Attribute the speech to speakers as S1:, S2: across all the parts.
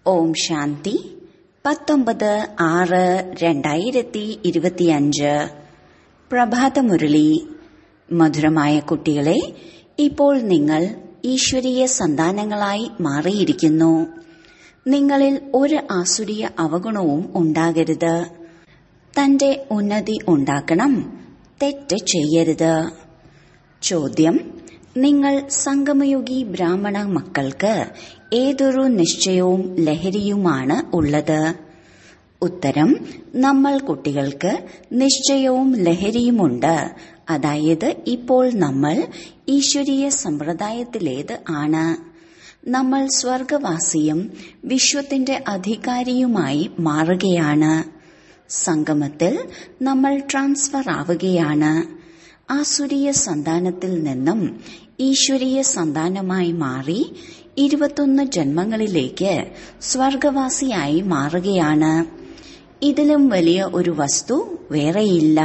S1: ഓം ശാന്തി 19/6/2025 പ്രഭാതമുരളി. മധുരമായ കുട്ടികളെ, ഇപ്പോൾ നിങ്ങൾ ഈശ്വരീയ സന്താനങ്ങളായി മാറിയിരിക്കുന്നു. നിങ്ങളിൽ ഒരു ആസുരീയ അവഗുണവും ഉണ്ടാകരുത്. തന്റെ ഉന്നതി ഉണ്ടാക്കണം, തെറ്റ് ചെയ്യരുത്. ചോദ്യം: നിങ്ങൾ സംഗമയുഗി ബ്രാഹ്മണ മക്കൾക്ക് ഏതൊരു നിശ്ചയവും ലഹരിയുമാണ് ഉള്ളത്? ഉത്തരം: നമ്മൾ കുട്ടികൾക്ക് നിശ്ചയവും ലഹരിയുമുണ്ട്. അതായത് ഇപ്പോൾ നമ്മൾ ഈശ്വരീയ സമ്പ്രദായത്തിലേത് ആണ്. നമ്മൾ സ്വർഗവാസിയും വിശ്വത്തിന്റെ അധികാരിയുമായി മാറുകയാണ്. സംഗമത്തിൽ നമ്മൾ ട്രാൻസ്ഫർ ആവുകയാണ്. ആസുരീയ സന്താനത്തിൽ നിന്നും ഈശ്വരീയ സന്താനമായി മാറി 21 ജന്മങ്ങളിലേക്ക് സ്വർഗവാസിയായി മാറുകയാണ്. ഇതിലും വലിയ ഒരു വസ്തു വേറെയില്ല.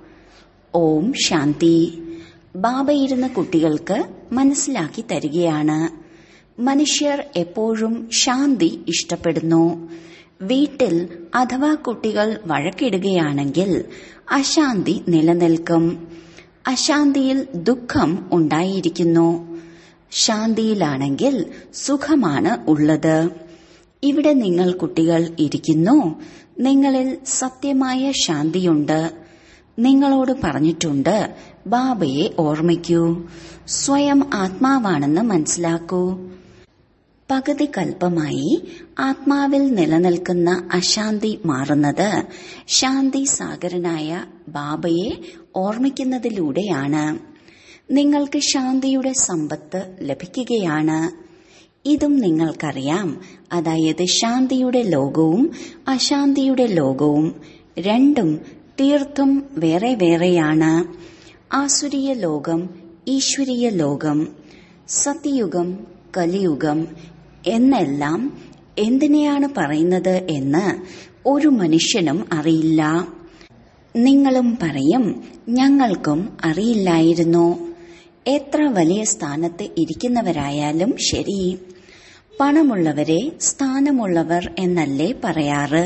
S1: ഓം ശാന്തി. ബാബ ഇരുന്ന് കുട്ടികൾക്ക് മനസ്സിലാക്കി തരികയാണ്. മനുഷ്യർ എപ്പോഴും ശാന്തി ഇഷ്ടപ്പെടുന്നു. വീട്ടിൽ അഥവാ കുട്ടികൾ വഴക്കിടുകയാണെങ്കിൽ അശാന്തി നിലനിൽക്കും. അശാന്തിയിൽ ദുഃഖം ഉണ്ടായിരിക്കുന്നു. ശാന്തിയിലാണെങ്കിൽ സുഖമാണ് ഉള്ളത്. ഇവിടെ നിങ്ങൾ കുട്ടികൾ ഇരിക്കുന്നു. നിങ്ങളിൽ സത്യമായ ശാന്തിയുണ്ട്. നിങ്ങളോട് പറഞ്ഞിട്ടുണ്ട്, ബാബയെ ഓർമ്മിക്കൂ, സ്വയം ആത്മാവാണെന്ന് മനസ്സിലാക്കൂ. പകുതി കൽപ്പമായി ആത്മാവിൽ നിലനിൽക്കുന്ന അശാന്തി മാറുന്നത് ശാന്തി സാഗരനായ ബാബയെ ഓർമ്മിക്കുന്നതിലൂടെയാണ്. നിങ്ങൾക്ക് ശാന്തിയുടെ സമ്പത്ത് ലഭിക്കുകയാണ്. ഇതും നിങ്ങൾക്കറിയാം. അതായത് ശാന്തിയുടെ ലോകവും അശാന്തിയുടെ ലോകവും രണ്ടും തീർത്തും വേറെ വേറെയാണ്. ആസുരീയ ലോകം, ഈശ്വരീയ ലോകം, സത്യയുഗം, കലിയുഗം എന്നെല്ലാം എന്തിനെയാണ് പറയുന്നത് എന്ന് ഒരു മനുഷ്യനും അറിയില്ല. നിങ്ങളും പറയും, ഞങ്ങൾക്കും അറിയില്ലായിരുന്നു. എത്ര വലിയ സ്ഥാനത്ത് ഇരിക്കുന്നവരായാലും ശരി, പണമുള്ളവരെ സ്ഥാനമുള്ളവർ എന്നല്ലേ പറയാറ്.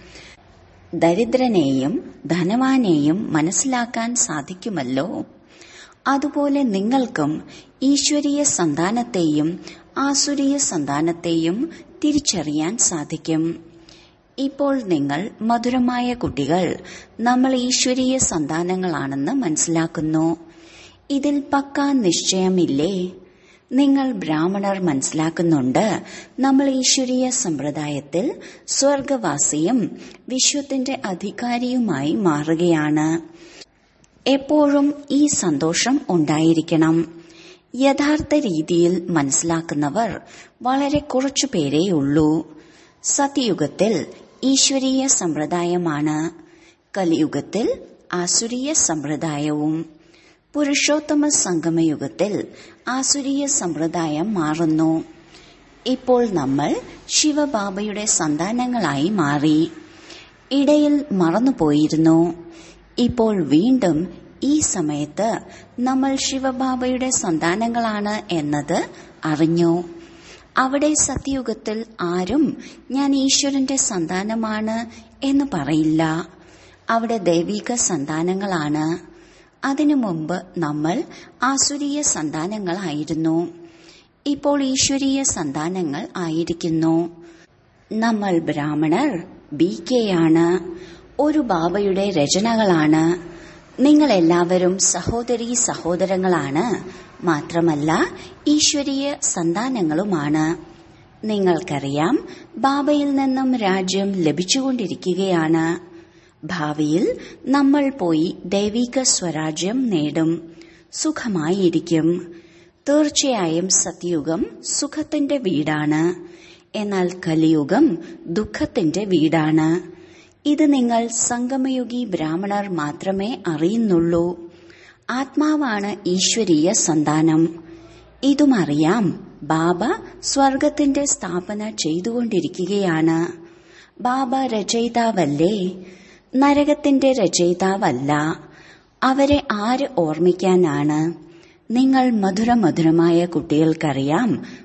S1: ദരിദ്രനെയും ധനവാനെയും മനസ്സിലാക്കാൻ സാധിക്കുമല്ലോ. അതുപോലെ നിങ്ങൾക്കും ഈശ്വരീയ സന്താനത്തെയും ആസുരീയ സന്താനത്തെയും തിരിച്ചറിയാൻ സാധിക്കും. ഇപ്പോൾ നിങ്ങൾ മധുരമായ കുട്ടികൾ, നമ്മൾ ഈശ്വരീയ സന്താനങ്ങളാണെന്ന് മനസ്സിലാക്കുന്നു. ഇതിൽ പക്കാ നിശ്ചയമില്ലേ? നിങ്ങൾ ബ്രാഹ്മണർ മനസ്സിലാക്കുന്നുണ്ട്, നമ്മൾ ഈശ്വരീയ സമ്പ്രദായത്തിൽ സ്വർഗവാസിയും വിശ്വത്തിന്റെ അധികാരിയുമായി മാറുകയാണ്. എപ്പോഴും ഈ സന്തോഷം ഉണ്ടായിരിക്കണം. യഥാർത്ഥ രീതിയിൽ മനസ്സിലാക്കുന്നവർ വളരെ കുറച്ചു പേരേയുള്ളൂ. സത്യയുഗത്തിൽ ഈശ്വരീയ സമ്പ്രദായമാണ്, കലിയുഗത്തിൽ ആസുരീയ സമ്പ്രദായവും. പുരുഷോത്തമ സംഗമയുഗത്തിൽ ആസുരീയ സമ്പ്രദായം മാറുന്നു. ഇപ്പോൾ നമ്മൾ ശിവബാബയുടെ സന്താനങ്ങളായി മാറി. ഇടയിൽ മറന്നുപോയിരുന്നു. ഇപ്പോൾ വീണ്ടും ഈ സമയത്ത് നമ്മൾ ശിവബാബയുടെ സന്താനങ്ങളാണ് എന്നത് അറിഞ്ഞു. അവിടെ സത്യയുഗത്തിൽ ആരും ഞാൻ ഈശ്വരന്റെ സന്താനമാണ് എന്ന് പറയില്ല. അവിടെ ദൈവിക സന്താനങ്ങളാണ്. അതിനു മുമ്പ് നമ്മൾ ആസുരീയ സന്താനങ്ങളായിരുന്നു. ഇപ്പോൾ ഈശ്വരീയ സന്താനങ്ങൾ ആയിരിക്കുന്നു. നമ്മൾ ബ്രാഹ്മണർ BK ആണ്. ഒരു ബാബയുടെ രചനകളാണ്. നിങ്ങളെല്ലാവരും സഹോദരീ സഹോദരങ്ങളാണ്. മാത്രമല്ല ഈശ്വരീയ സന്താനങ്ങളുമാണ്. നിങ്ങൾക്കറിയാം, ബാബയിൽ നിന്നും രാജ്യം ലഭിച്ചുകൊണ്ടിരിക്കുകയാണ്. ഭാവിയിൽ നമ്മൾ പോയി ദൈവിക സ്വരാജ്യം നേടും. സുഖമായിരിക്കും. തീർച്ചയായും സത്യയുഗം സുഖത്തിന്റെ വീടാണ്. എന്നാൽ കലിയുഗം ദുഃഖത്തിന്റെ വീടാണ്. ഇത് നിങ്ങൾ സംഗമയുഗി ബ്രാഹ്മണർ മാത്രമേ അറിയുന്നുള്ളൂ. ആത്മാവാണ് ഈശ്വരീയ സന്താനം. ഇതും അറിയാം. ബാബ സ്വർഗത്തിന്റെ സ്ഥാപന ചെയ്തുകൊണ്ടിരിക്കുകയാണ്. ബാബ രചയിതാവല്ലേ, നരകത്തിന്റെ രചയിതാവല്ല. അവരെ ആര് ഓർമ്മിക്കാനാണ്? നിങ്ങൾ മധുരമധുരമായ കുട്ടികൾക്കറിയാം,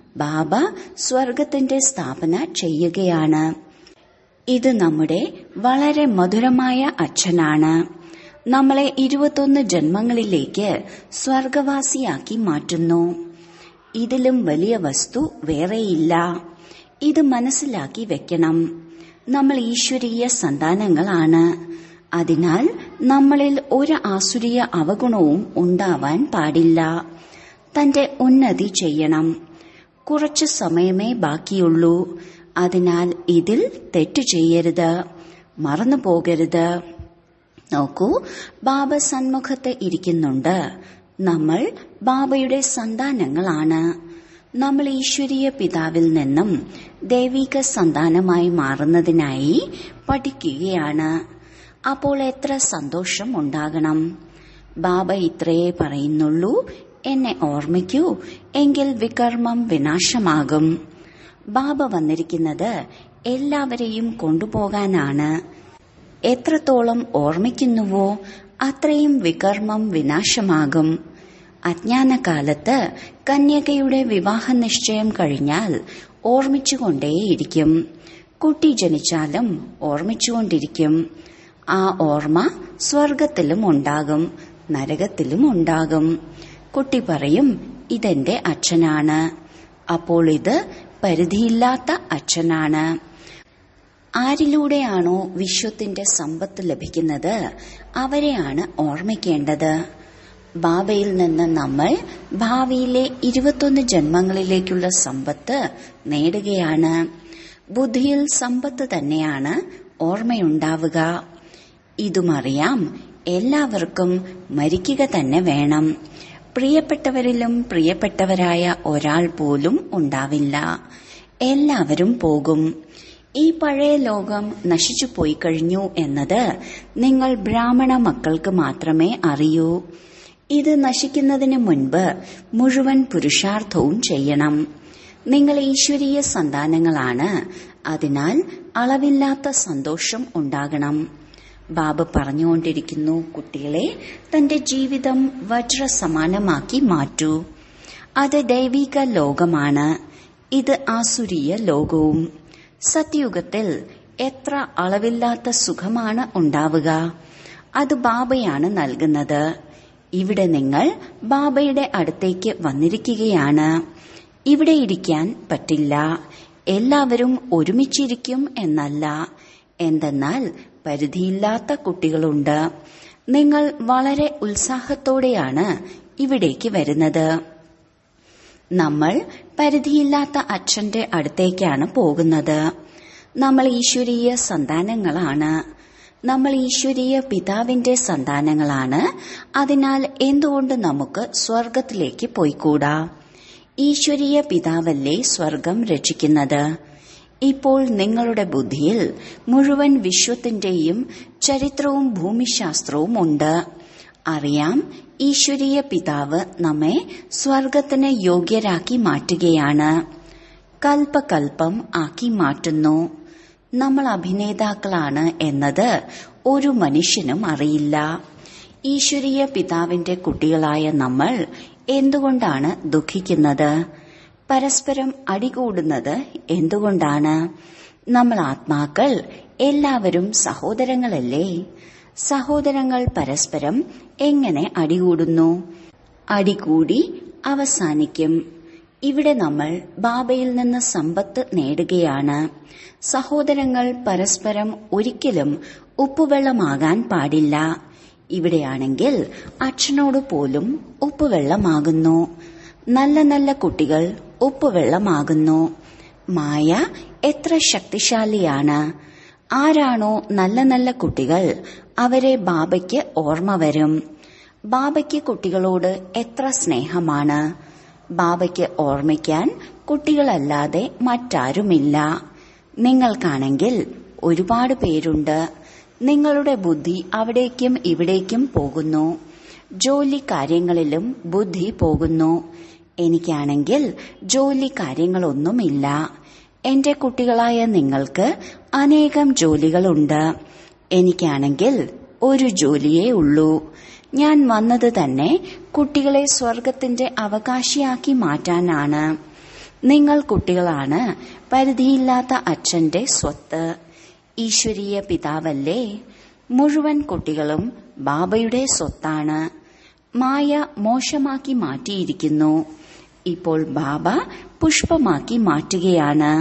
S1: ബാബ സ്വർഗത്തിന്റെ സ്ഥാപന ചെയ്യുകയാണ്. ഇത് നമ്മുടെ വളരെ മധുരമായ അച്ഛനാണ്. നമ്മളെ 21 ജന്മങ്ങളിലേക്ക് സ്വർഗവാസിയാക്കി മാറ്റുന്നു. ഇതിലും വലിയ വസ്തു വേറെയില്ല. ഇത് മനസ്സിലാക്കി വെക്കണം. നമ്മൾ ഈശ്വരീയ സന്താനങ്ങളാണ്. അതിനാൽ നമ്മളിൽ ഒരു ആസുരീയ അവഗുണവും ഉണ്ടാവാൻ പാടില്ല. തന്റെ ഉന്നതി ചെയ്യണം. കുറച്ചു സമയമേ ബാക്കിയുള്ളൂ. അതിനാൽ ഇതിൽ തെറ്റു ചെയ്യരുത്, മറന്നു പോകരുത്. നോക്കൂ, ബാബ സന്മുഖത്ത് ഇരിക്കുന്നുണ്ട്. നമ്മൾ ബാബയുടെ സന്താനങ്ങളാണ്. നമ്മൾ ഈശ്വരീയ പിതാവിൽ നിന്നും ദൈവിക സന്താനമായി മാറുന്നതിനായി പഠിക്കുകയാണ്. അപ്പോൾ എത്ര സന്തോഷം ഉണ്ടാകണം. ബാബ ഇത്രയേ പറയുന്നുള്ളൂ, എന്നെ ഓർമ്മിക്കൂ, എങ്കിൽ വികർമ്മം വിനാശമാകും. ബാബ വന്നിരിക്കുന്നത് എല്ലാവരെയും കൊണ്ടുപോകാനാണ്. എത്രത്തോളം ഓർമ്മിക്കുന്നുവോ അത്രയും വികർമ്മം വിനാശമാകും. അജ്ഞാനകാലത്ത് കന്യകയുടെ വിവാഹ നിശ്ചയം കഴിഞ്ഞാൽ ഓർമ്മിച്ചുകൊണ്ടേയിരിക്കും. കുട്ടി ജനിച്ചാലും ഓർമ്മിച്ചുകൊണ്ടിരിക്കും. ആ ഓർമ്മ സ്വർഗത്തിലും ഉണ്ടാകും, നരകത്തിലും ഉണ്ടാകും. കുട്ടി പറയും, ഇതെന്റെ അച്ഛനാണ്. അപ്പോൾ ഇത് പരിധിയില്ലാത്ത അച്ഛനാണ്. ആരിലൂടെയാണോ വിശ്വത്തിന്റെ സമ്പത്ത് ലഭിക്കുന്നത് അവരെയാണ് ഓർമ്മിക്കേണ്ടത്. ബാബയിൽ നിന്ന് നമ്മൾ ഭാവിയിലെ 21 ജന്മങ്ങളിലേക്കുള്ള സമ്പത്ത് നേടുകയാണ്. ബുദ്ധിയിൽ സമ്പത്ത് തന്നെയാണ് ഓർമ്മയുണ്ടാവുക. ഇതുമറിയാം, എല്ലാവർക്കും മരിക്കുക തന്നെ വേണം. പ്രിയപ്പെട്ടവരിലും പ്രിയപ്പെട്ടവരായ ഒരാൾ പോലും ഉണ്ടാവില്ല. എല്ലാവരും പോകും. ഈ പഴയ ലോകം നശിച്ചു പോയി കഴിഞ്ഞു എന്നത് നിങ്ങൾ ബ്രാഹ്മണ മക്കൾക്ക് മാത്രമേ അറിയൂ. ഇത് നശിക്കുന്നതിന് മുൻപ് മുഴുവൻ പുരുഷാർത്ഥവും ചെയ്യണം. നിങ്ങൾ ഈശ്വരീയ സന്താനങ്ങളാണ്. അതിനാൽ അളവില്ലാത്ത സന്തോഷം ഉണ്ടാകണം. ബാബ പറഞ്ഞുകൊണ്ടിരിക്കുന്നു, കുട്ടികളെ, തന്റെ ജീവിതം വജ്രസമാനമാക്കി മാറ്റൂ. അത് ദൈവിക ലോകമാണ്. ഇത് ആസുരീയ ലോകവും. സത്യുഗത്തിൽ എത്ര അളവില്ലാത്ത സുഖമാണ് ഉണ്ടാവുക. അത് ബാബയാണ് നൽകുന്നത്. ഇവിടെ നിങ്ങൾ ബാബയുടെ അടുത്തേക്ക് വന്നിരിക്കുകയാണ്. ഇവിടെ ഇരിക്കാൻ പറ്റില്ല. എല്ലാവരും ഒരുമിച്ചിരിക്കും എന്നല്ല. എന്തെന്നാൽ പരിധിയില്ലാത്ത കുട്ടികളുണ്ട്. നിങ്ങൾ വളരെ ഉത്സാഹത്തോടെയാണ് ഇവിടേക്ക് വരുന്നത്. നമ്മൾ പരിധിയില്ലാത്ത അച്ഛന്റെ അടുത്തേക്കാണ് പോകുന്നത്. നമ്മൾ ഈശ്വരീയ സന്താനങ്ങളാണ്. നമ്മൾ ഈശ്വരീയ പിതാവിന്റെ സന്താനങ്ങളാണ്. അതിനാൽ എന്തുകൊണ്ട് നമുക്ക് സ്വർഗത്തിലേക്ക് പോയിക്കൂടാ? ഈശ്വരീയ പിതാവല്ലേ സ്വർഗം രക്ഷിക്കുന്നത്. ഇപ്പോൾ നിങ്ങളുടെ ബുദ്ധിയിൽ മുഴുവൻ വിശ്വത്തിന്റെയും ചരിത്രവും ഭൂമിശാസ്ത്രവും ഉണ്ട്. അറിയാം, ഈശ്വരീയ പിതാവ് നമ്മെ സ്വർഗത്തിന് യോഗ്യരാക്കി മാറ്റുകയാണ്. കൽപ്പകൽപ്പം ആക്കി മാറ്റുന്നു. നമ്മൾ അഭിനേതാക്കളാണ് എന്നത് ഒരു മനുഷ്യനും അറിയില്ല. ഈശ്വരീയ പിതാവിന്റെ കുട്ടികളായ നമ്മൾ എന്തുകൊണ്ടാണ് ദുഃഖിക്കുന്നത്? പരസ്പരം അടികൂടുന്നത് എന്തുകൊണ്ടാണ്? നമ്മൾ ആത്മാക്കൾ എല്ലാവരും സഹോദരങ്ങളല്ലേ? സഹോദരങ്ങൾ പരസ്പരം എങ്ങനെ അടികൂടുന്നു? അടികൂടി അവസാനിക്കും. ഇവിടെ നമ്മൾ ബാബയിൽ നിന്ന് സമ്പത്ത് നേടുകയാണ്. സഹോദരങ്ങൾ പരസ്പരം ഒരിക്കലും ഉപ്പുവെള്ളമാകാൻ പാടില്ല. ഇവിടെയാണെങ്കിൽ അച്ഛനോട് പോലും ഉപ്പുവെള്ളമാകുന്നു. നല്ല നല്ല കുട്ടികൾ ഉപ്പുവെള്ളമാകുന്നു. മായ എത്ര ശക്തിശാലിയാണ്. ആരാണോ നല്ല നല്ല കുട്ടികൾ അവരെ ബാബയ്ക്ക് ഓർമ്മ വരും. ബാബയ്ക്ക് കുട്ടികളോട് എത്ര സ്നേഹമാണ്. ബാബയ്ക്ക് ഓർമ്മിക്കാൻ കുട്ടികളല്ലാതെ മറ്റാരുമില്ല. നിങ്ങൾക്കാണെങ്കിൽ ഒരുപാട് പേരുണ്ട്. നിങ്ങളുടെ ബുദ്ധി അവിടേക്കും ഇവിടേക്കും പോകുന്നു. ജോലി കാര്യങ്ങളിലും ബുദ്ധി പോകുന്നു. എനിക്കാണെങ്കിൽ ജോലി കാര്യങ്ങളൊന്നുമില്ല. എന്റെ കുട്ടികളായ നിങ്ങൾക്ക് അനേകം ജോലികളുണ്ട്. എനിക്കാണെങ്കിൽ ഒരു ജോലിയേ ഉള്ളൂ. ഞാൻ വന്നത് തന്നെ കുട്ടികളെ സ്വർഗത്തിന്റെ അവകാശിയാക്കി മാറ്റാനാണ്. നിങ്ങൾ കുട്ടികളാണ് പരിധിയില്ലാത്ത അച്ഛന്റെ സ്വത്ത്. ഈശ്വരീയ പിതാവല്ലേ? മുഴുവൻ കുട്ടികളും ബാബയുടെ സ്വത്താണ്. മായ മോശമാക്കി മാറ്റിയിരിക്കുന്നു. ഇപ്പോൾ ബാബ പുഷ്പമാക്കി മാറ്റുകയാണ്.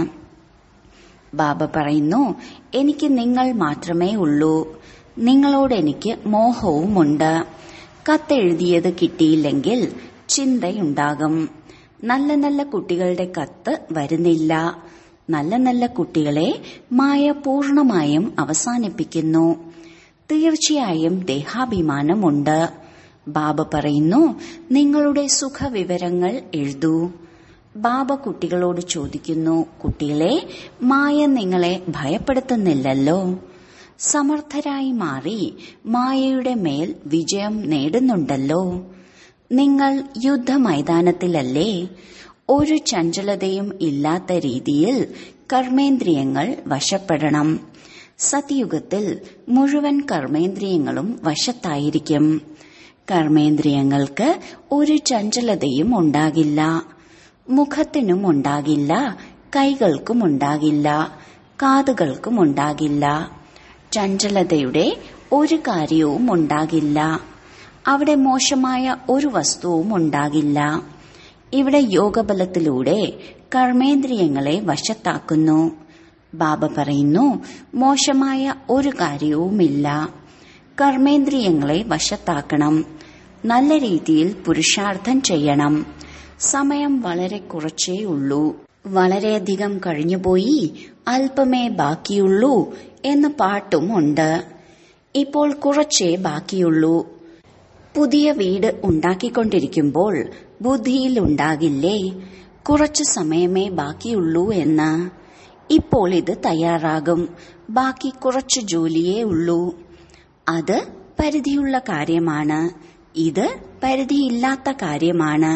S1: ബാബ പറയുന്നു, എനിക്ക് നിങ്ങൾ മാത്രമേ ഉള്ളൂ. നിങ്ങളോട് എനിക്ക് മോഹവുമുണ്ട്. കത്തെഴുതിയത് കിട്ടിയില്ലെങ്കിൽ ചിന്തയുണ്ടാകും. നല്ല നല്ല കുട്ടികളുടെ കത്ത് വരുന്നില്ല. നല്ല നല്ല കുട്ടികളെ മായ പൂർണമായും അവസാനിപ്പിക്കുന്നു. തീർച്ചയായും ദേഹാഭിമാനമുണ്ട്. ബാബ പറയുന്നു, നിങ്ങളുടെ സുഖവിവരങ്ങൾ എഴുതൂ. ബാബ കുട്ടികളോട് ചോദിക്കുന്നു, കുട്ടികളെ, മായ നിങ്ങളെ ഭയപ്പെടുത്തുന്നില്ലല്ലോ. സമർത്ഥരായി മാറി മായയുടെ മേൽ വിജയം നേടുന്നുണ്ടല്ലോ. നിങ്ങൾ യുദ്ധമൈതാനത്തിലല്ലേ? ഒരു ചഞ്ചലതയും ഇല്ലാത്ത രീതിയിൽ കർമ്മേന്ദ്രിയങ്ങൾ വശപ്പെടണം. സത്യുഗത്തിൽ മുഴുവൻ കർമ്മേന്ദ്രിയങ്ങളും വശത്തായിരിക്കും. കർമ്മേന്ദ്രിയങ്ങൾക്ക് ഒരു ചഞ്ചലതയും ഉണ്ടാകില്ല. മുഖത്തിനും ഉണ്ടാകില്ല, കൈകൾക്കും ഉണ്ടാകില്ല, കാതുകൾക്കും ഉണ്ടാകില്ല. ചഞ്ചലതയുടെ ഒരു കാര്യവും ഉണ്ടാകില്ല. അവിടെ മോശമായ ഒരു വസ്തുവും ഉണ്ടാകില്ല. ഇവിടെ യോഗബലത്തിലൂടെ കർമ്മേന്ദ്രിയങ്ങളെ വശത്താക്കുന്നു. ബാബ പറയുന്നു, മോശമായ ഒരു കാര്യവുമില്ല. കർമ്മേന്ദ്രിയങ്ങളെ വശത്താക്കണം. നല്ല രീതിയിൽ പുരുഷാർത്ഥം ചെയ്യണം. സമയം വളരെ കുറച്ചേ ഉള്ളൂ. വളരെയധികം കഴിഞ്ഞുപോയി, അല്പമേ ബാക്കിയുള്ളൂ എന്ന പാട്ടും ഉണ്ട്. ഇപ്പോൾ കുറച്ചേ ബാക്കിയുള്ളൂ. പുതിയ വീട് ഉണ്ടാക്കിക്കൊണ്ടിരിക്കുമ്പോൾ ബുദ്ധിയിലുണ്ടാകില്ലേ കുറച്ചു സമയമേ ബാക്കിയുള്ളൂ എന്ന്? ഇപ്പോൾ ഇത് തയ്യാറാകും. ബാക്കി കുറച്ചു ജോലിയേ ഉള്ളൂ. അത് പരിധിയുള്ള കാര്യമാണ്. ഇത് പരിധിയില്ലാത്ത കാര്യമാണ്.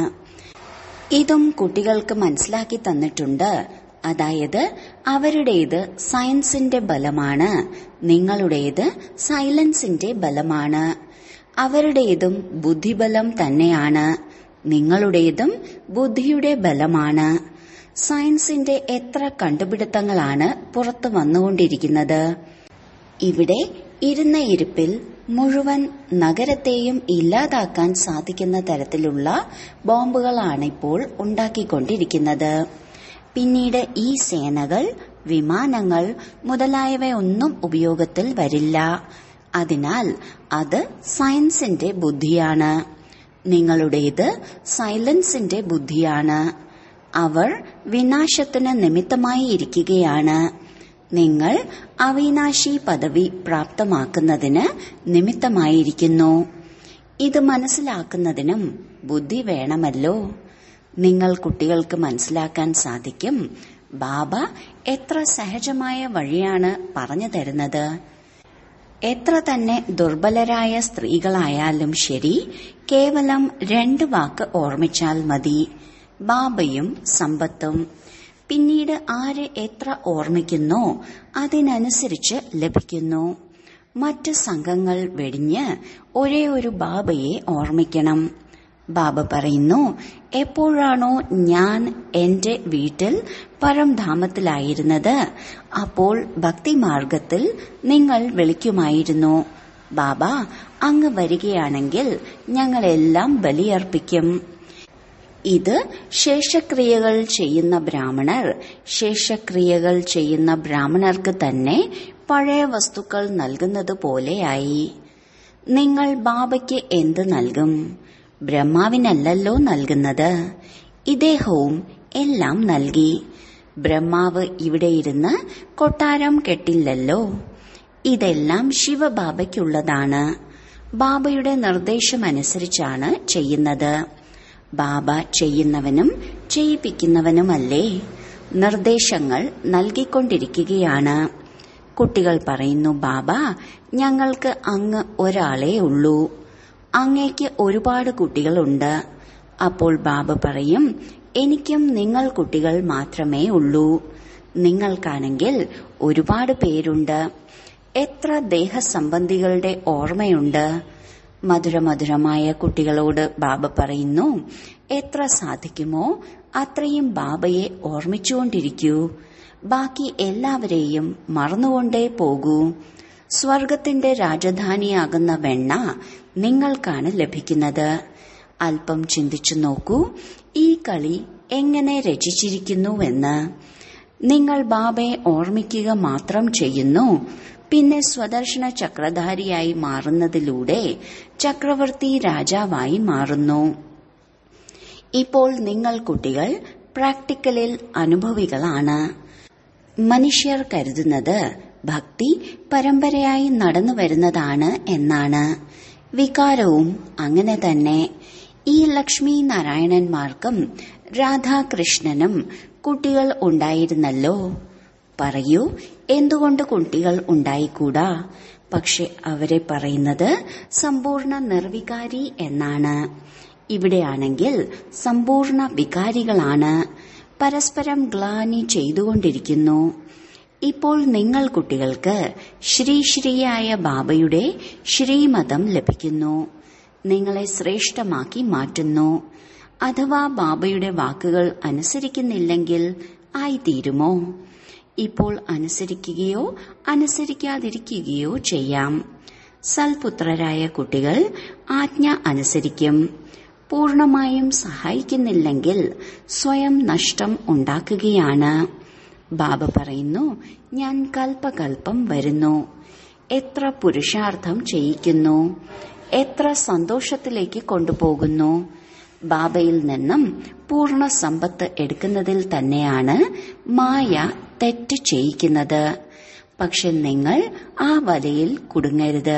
S1: ഇതും കുട്ടികൾക്ക് മനസ്സിലാക്കി തന്നിട്ടുണ്ട്. അതായത് അവരുടേത് സയൻസിന്റെ ബലമാണ്, നിങ്ങളുടേത് സൈലൻസിന്റെ ബലമാണ്. അവരുടേതും ബുദ്ധിബലം തന്നെയാണ്, നിങ്ങളുടേതും ബുദ്ധിയുടെ ബലമാണ്. സയൻസിന്റെ എത്ര കണ്ടുപിടുത്തങ്ങളാണ് പുറത്തു വന്നുകൊണ്ടിരിക്കുന്നത്. ഇവിടെ ഇരുന്ന ഇരിപ്പിൽ മുഴുവൻ നഗരത്തെയും ഇല്ലാതാക്കാൻ സാധിക്കുന്ന തരത്തിലുള്ള ബോംബുകളാണിപ്പോൾ ഉണ്ടാക്കിക്കൊണ്ടിരിക്കുന്നത്. പിന്നീട് ഈ സേനകൾ, വിമാനങ്ങൾ മുതലായവയൊന്നും ഉപയോഗത്തിൽ വരില്ല. അതിനാൽ അത് സയൻസിന്റെ ബുദ്ധിയാണ്. നിങ്ങളുടേത് സൈലൻസിന്റെ ബുദ്ധിയാണ്. അവർ വിനാശത്തിന് നിമിത്തമായി ഇരിക്കുകയാണ്. നിങ്ങൾ അവിനാശി പദവി പ്രാപ്തമാക്കുന്നതിന് നിമിത്തമായിരിക്കുന്നു. ഇത് മനസ്സിലാക്കുന്നതിനും ബുദ്ധി വേണമല്ലോ. നിങ്ങൾ കുട്ടികൾക്ക് മനസ്സിലാക്കാൻ സാധിക്കും, ബാബ എത്ര സഹജമായ വഴിയാണ് പറഞ്ഞു തരുന്നത്. എത്ര തന്നെ ദുർബലരായ സ്ത്രീകളായാലും ശരി, കേവലം 2 വാക്ക് ഓർമ്മിച്ചാൽ മതി. ബാബയും സമ്പത്തും. പിന്നീട് ആര് എത്ര ഓർമ്മിക്കുന്നോ അതിനനുസരിച്ച് ലഭിക്കുന്നു. മറ്റ് സംഘങ്ങൾ വെടിഞ്ഞ് ഒരേ ഒരു ബാബയെ ഓർമ്മിക്കണം. ബാബ പറയുന്നു, എപ്പോഴാണോ ഞാൻ എന്റെ വീട്ടിൽ പരംധാമത്തിലായിരുന്നത്, അപ്പോൾ ഭക്തിമാർഗത്തിൽ നിങ്ങൾ വിളിക്കുമായിരുന്നു, ബാബ അങ്ങ് വരികയാണെങ്കിൽ ഞങ്ങളെല്ലാം ബലിയർപ്പിക്കും. ഇത് ശേഷക്രിയകൾ ചെയ്യുന്ന ബ്രാഹ്മണർ, ശേഷക്രിയകൾ ചെയ്യുന്ന ബ്രാഹ്മണർക്ക് തന്നെ പഴയ വസ്തുക്കൾ നൽകുന്നത് പോലെയായി. നിങ്ങൾ ബാബയ്ക്ക് എന്ത് നൽകും? ബ്രഹ്മാവിനല്ലല്ലോ നൽകുന്നത്. ഇദ്ദേഹവും എല്ലാം നൽകി. ബ്രഹ്മാവ് ഇവിടെയിരുന്ന് കൊട്ടാരം കെട്ടില്ലല്ലോ. ഇതെല്ലാം ശിവബാബയ്ക്കുള്ളതാണ്. ബാബയുടെ നിർദ്ദേശമനുസരിച്ചാണ് ചെയ്യുന്നത്. ബാബ ചെയ്യുന്നവനും ചെയ്യിപ്പിക്കുന്നവനുമല്ലേ. നിർദ്ദേശങ്ങൾ നൽകിക്കൊണ്ടിരിക്കുകയാണ്. കുട്ടികൾ പറയുന്നു, ബാബ ഞങ്ങൾക്ക് അങ്ങ് ഒരാളേ ഉള്ളൂ, അങ്ങേക്ക് ഒരുപാട് കുട്ടികളുണ്ട്. അപ്പോൾ ബാബ പറയും, എനിക്കും നിങ്ങൾ കുട്ടികൾ മാത്രമേ ഉള്ളൂ. നിങ്ങൾക്കാണെങ്കിൽ ഒരുപാട് പേരുണ്ട്. എത്ര ദേഹസംബന്ധികളുടെ ഓർമ്മയുണ്ട്. മധുരമധുരമായ കുട്ടികളോട് ബാബ പറയുന്നു, എത്ര സാധിക്കുമോ അത്രയും ബാബയെ ഓർമ്മിച്ചുകൊണ്ടിരിക്കൂ. ബാക്കി എല്ലാവരെയും മറന്നുകൊണ്ടേ പോകൂ. സ്വർഗത്തിന്റെ രാജധാനിയാകുന്ന വെണ്ണ നിങ്ങൾക്കാണ് ലഭിക്കുന്നത്. അല്പം ചിന്തിച്ചു നോക്കൂ, ഈ കളി എങ്ങനെ രചിച്ചിരിക്കുന്നുവെന്ന്. നിങ്ങൾ ബാബയെ ഓർമ്മിക്കുക മാത്രം ചെയ്യുന്നു. പിന്നെ സ്വദർശന ചക്രധാരിയായി മാറുന്നതിലൂടെ ചക്രവർത്തി രാജാവായി മാറുന്നു. ഇപ്പോൾ നിങ്ങൾ കുട്ടികൾ പ്രാക്ടിക്കലിൽ അനുഭവികളാണ്. മനുഷ്യർ കരുതുന്നത് ഭക്തി പരമ്പരയായി നടന്നു വരുന്നതാണ് എന്നാണ്. വികാരവും അങ്ങനെ തന്നെ. ഈ ലക്ഷ്മി നാരായണന്മാർക്കും രാധാകൃഷ്ണനും കുട്ടികൾ ഉണ്ടായിരുന്നല്ലോ. പറയൂ, എന്തുകൊണ്ട് കുട്ടികൾ ഉണ്ടായിക്കൂടാ? പക്ഷെ അവരെ പറയുന്നത് സമ്പൂർണ്ണ നിർവികാരി എന്നാണ്. ഇവിടെയാണെങ്കിൽ സമ്പൂർണ്ണ വികാരികളാണ്. പരസ്പരം ഗ്ലാനി ചെയ്തുകൊണ്ടിരിക്കുന്നു. ഇപ്പോൾ നിങ്ങൾ കുട്ടികൾക്ക് ശ്രീശ്രീയായ ബാബയുടെ ശ്രീമതം ലഭിക്കുന്നു. നിങ്ങളെ ശ്രേഷ്ഠമാക്കി മാറ്റുന്നു. അഥവാ ബാബയുടെ വാക്കുകൾ അനുസരിക്കുന്നില്ലെങ്കിൽ ആയിത്തീരുമോ? ഇപ്പോൾ അനുസരിക്കുകയോ അനുസരിക്കാതിരിക്കുകയോ ചെയ്യാം. സൽപുത്രരായ കുട്ടികൾ ആജ്ഞ അനുസരിക്കും. പൂർണമായും സഹായിക്കുന്നില്ലെങ്കിൽ സ്വയം നഷ്ടം ഉണ്ടാക്കുകയാണ്. ബാബ പറയുന്നു, ഞാൻ കൽപ്പകൽപ്പം വരുന്നു. എത്ര പുരുഷാർത്ഥം ചെയ്യിക്കുന്നു, എത്ര സന്തോഷത്തിലേക്ക് കൊണ്ടുപോകുന്നു. ബാബയിൽ നിന്നും പൂർണ്ണ സമ്പത്ത് എടുക്കുന്നതിൽ തന്നെയാണ് മായ തെറ്റ് ചെയ്യിക്കുന്നത്. പക്ഷെ നിങ്ങൾ ആ വലയിൽ കുടുങ്ങരുത്.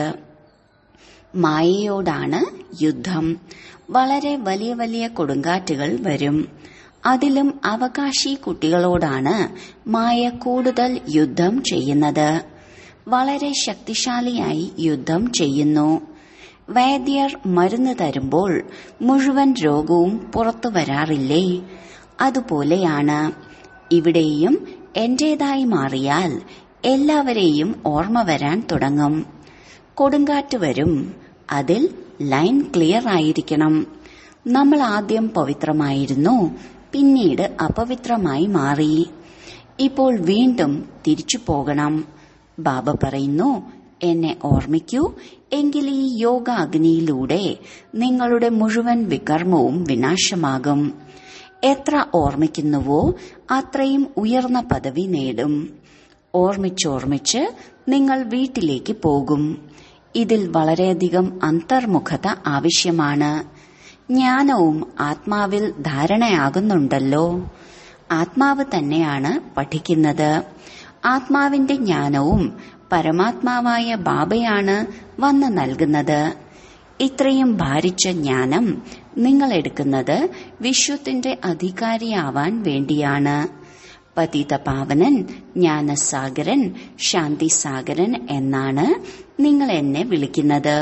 S1: മായയോടാണ് യുദ്ധം. വളരെ വലിയ വലിയ കൊടുങ്കാറ്റുകൾ വരും. അതിലും അവകാശി കുട്ടികളോടാണ് മായ കൂടുതൽ യുദ്ധം ചെയ്യുന്നത്. വളരെ ശക്തിശാലിയായി യുദ്ധം ചെയ്യുന്നു. വൈദ്യർ മരുന്ന് തരുമ്പോൾ മുഴുവൻ രോഗവും പുറത്തു വരാറില്ലേ? അതുപോലെയാണ് ഇവിടെയും. എന്റേതായി മാറിയാൽ എല്ലാവരെയും ഓർമ്മ വരാൻ തുടങ്ങും. കൊടുങ്കാറ്റ് വരും. അതിൽ ലൈൻ ക്ലിയർ ആയിരിക്കണം. നമ്മൾ ആദ്യം പവിത്രമായിരുന്നു, പിന്നീട് അപവിത്രമായി മാറി. ഇപ്പോൾ വീണ്ടും തിരിച്ചു പോകണം. ബാബ പറയുന്നു, എന്നെ ഓർമ്മിക്കൂ, എങ്കിൽ ഈ യോഗ അഗ്നിയിലൂടെ നിങ്ങളുടെ മുഴുവൻ വികർമ്മവും വിനാശമാകും. എത്ര ഓർമ്മിക്കുന്നുവോ അത്രയും ഉയർന്ന പദവി നേടും. ഓർമ്മിച്ചോർമ്മിച്ച് നിങ്ങൾ വീട്ടിലേക്ക് പോകും. ഇതിൽ വളരെയധികം അന്തർമുഖത ആവശ്യമാണ്. ജ്ഞാനവും ആത്മാവിൽ ധാരണയാകുന്നുണ്ടല്ലോ. ആത്മാവ് തന്നെയാണ് പഠിക്കുന്നത്. ആത്മാവിന്റെ ജ്ഞാനവും പരമാത്മാവായ ബാബയാണ് വന്ന് നൽകുന്നത്. ഇത്രയും ഭാരിച്ച ജ്ഞാനം നിങ്ങൾ എടുക്കുന്നത് വിശ്വത്തിന്റെ അധികാരിയാവാൻ വേണ്ടിയാണ്. പതിതപാവനൻ, ജ്ഞാനസാഗരൻ, ശാന്തിസാഗരൻ എന്നാണ് നിങ്ങൾ എന്നെ വിളിക്കുന്നത്.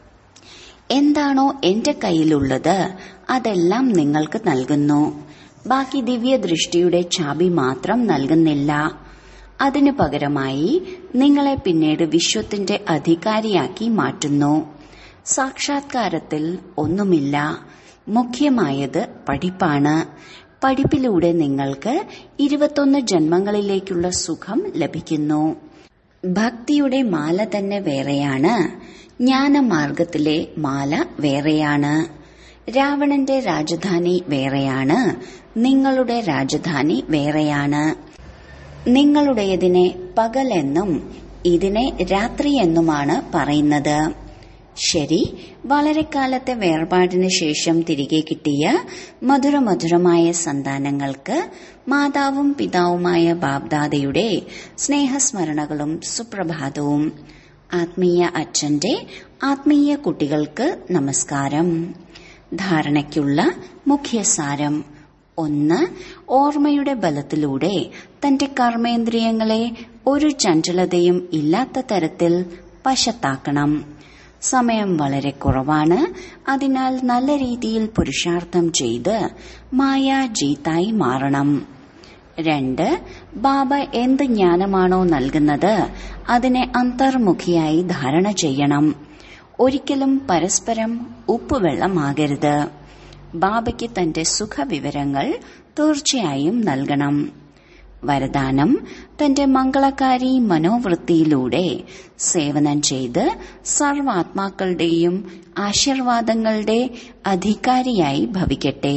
S1: എന്താണോ എന്റെ കയ്യിലുള്ളത് അതെല്ലാം നിങ്ങൾക്ക് നൽകുന്നു. ബാക്കി ദിവ്യദൃഷ്ടിയുടെ ചാബി മാത്രം നൽകുന്നില്ല. അതിനു പകരമായി നിങ്ങളെ പിന്നീട് വിശ്വത്തിന്റെ അധികാരിയാക്കി മാറ്റുന്നു. സാക്ഷാത്കാരത്തിൽ ഒന്നുമില്ല. മുഖ്യമായത് പഠിപ്പാണ്. പഠിപ്പിലൂടെ നിങ്ങൾക്ക് 21 ജന്മങ്ങളിലേക്കുള്ള സുഖം ലഭിക്കുന്നു. ഭക്തിയുടെ മാല തന്നെ വേറെയാണ്. ജ്ഞാനമാർഗത്തിലെ മാല വേറെയാണ്. രാവണന്റെ രാജധാനി വേറെയാണ്. നിങ്ങളുടെ രാജധാനി വേറെയാണ്. നിങ്ങളുടേതിനെ പകലെന്നും ഇതിനെ രാത്രിയെന്നുമാണ് പറയുന്നത്. ശരി, വളരെ കാലത്തെ വേർപാടിന് ശേഷം തിരികെ കിട്ടിയ മധുരമധുരമായ സന്താനങ്ങൾക്ക് മാതാവും പിതാവുമായ ബാബ്ദാദയുടെ സ്നേഹസ്മരണകളും സുപ്രഭാതവും. ആത്മീയ അച്ഛന്റെ ആത്മീയ കുട്ടികൾക്ക് നമസ്കാരം. ധാരണയ്ക്കുള്ള മുഖ്യസാരം: 1. ഓർമ്മയുടെ ബലത്തിലൂടെ തന്റെ കർമ്മേന്ദ്രിയങ്ങളെ ഒരു ചഞ്ചലതയും ഇല്ലാത്ത തരത്തിൽ വശത്താക്കണം. സമയം വളരെ കുറവാണ്. അതിനാൽ നല്ല രീതിയിൽ പുരുഷാർത്ഥം ചെയ്ത് മായാജീത്തായി മാറണം. 2. ബാബ എന്ത് ജ്ഞാനമാണോ നൽകുന്നത് അതിനെ അന്തർമുഖിയായി ധാരണ ചെയ്യണം. ഒരിക്കലും പരസ്പരം ഉപ്പുവെള്ളമാകരുത്. ബാബയ്ക്ക് തന്റെ സുഖവിവരങ്ങൾ തീർച്ചയായും നൽകണം. വരദാനം: തന്റെ മംഗളകാരി മനോവൃത്തിയിലൂടെ സേവനം ചെയ്ത് സർവാത്മാക്കളുടെയും ആശീർവാദങ്ങളുടെ അധികാരിയായി ഭവിക്കട്ടെ.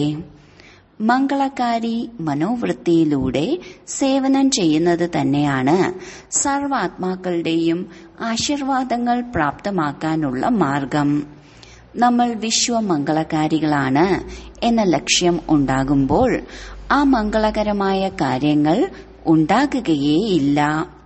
S1: മംഗളകാരി മനോവൃത്തിയിലൂടെ സേവനം ചെയ്യുന്നത് തന്നെയാണ് സർവാത്മാക്കളുടെയും ആശീർവാദങ്ങൾ പ്രാപ്തമാക്കാനുള്ള മാർഗം. നമ്മൾ വിശ്വമംഗളകാരികളാണ് എന്ന ലക്ഷ്യം ഉണ്ടാകുമ്പോൾ ആ മംഗളകരമായ കാര്യങ്ങൾ ഉണ്ടാകുകയേയില്ല.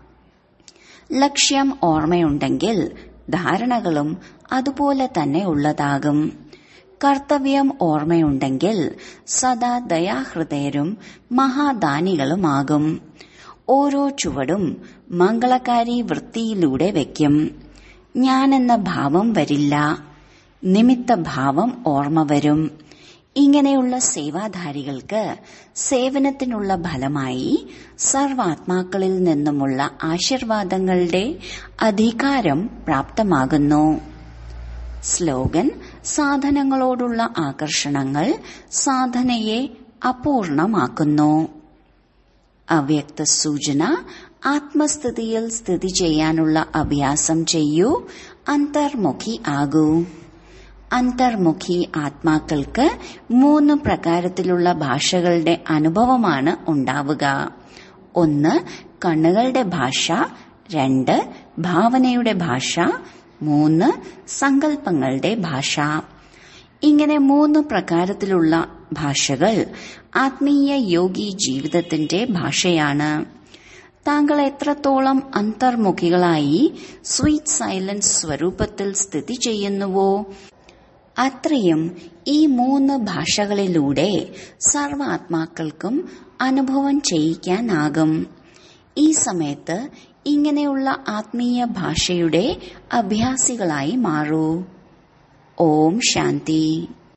S1: ലക്ഷ്യം ഓർമ്മയുണ്ടെങ്കിൽ ധാരണകളും അതുപോലെ തന്നെ ഉള്ളതാകും. കർത്തവ്യം ഓർമ്മയുണ്ടെങ്കിൽ സദാ ദയാഹൃദയരും മഹാദാനികളുമാകും. ഓരോ ചുവടും മംഗളകാരി വൃത്തിയിലൂടെ വയ്ക്കും. ഞാനെന്ന ഭാവം വരില്ല. നിമിത്തഭാവം ഓർമ്മ വരും. ഇങ്ങനെയുള്ള സേവാധാരികൾക്ക് സേവനത്തിനുള്ള ഫലമായി സർവാത്മാക്കളിൽ നിന്നുമുള്ള ആശീർവാദങ്ങളുടെ അധികാരം പ്രാപ്തമാകുന്നു. സ്ലോഗൻ: സാധനങ്ങളോടുള്ള ആകർഷണങ്ങൾ സാധനയെ അപൂർണമാക്കുന്നു. അവ്യക്ത സൂചന: ആത്മസ്ഥിതിയിൽ സ്ഥിതി ചെയ്യാനുള്ള അഭ്യാസം ചെയ്യൂ. അന്തർമുഖി ആകൂ. അന്തർമുഖി ആത്മാക്കൾക്ക് 3 പ്രകാരത്തിലുള്ള ഭാഷകളുടെ അനുഭവമാണ് ഉണ്ടാവുക. 1 കണ്ണുകളുടെ ഭാഷ, 2 ഭാവനയുടെ ഭാഷ, 3 സങ്കല്പങ്ങളുടെ ഭാഷ. ഇങ്ങനെ 3 പ്രകാരത്തിലുള്ള ഭാഷകൾ ആത്മീയ യോഗി ജീവിതത്തിന്റെ ഭാഷയാണ്. താങ്കൾ എത്രത്തോളം അന്തർമുഖികളായി സ്വീറ്റ് സൈലൻസ് സ്വരൂപത്തിൽ സ്ഥിതി ചെയ്യുന്നുവോ അത്രയും ഈ 3 ഭാഷകളിലൂടെ സർവാത്മാക്കൾക്കും അനുഭവം ചെയ്യിക്കാനാകും. ഈ സമയത്ത് ഇങ്ങനെയുള്ള ആത്മീയ ഭാഷയുടെ അഭ്യാസികളായി മാറൂ. ഓം ശാന്തി.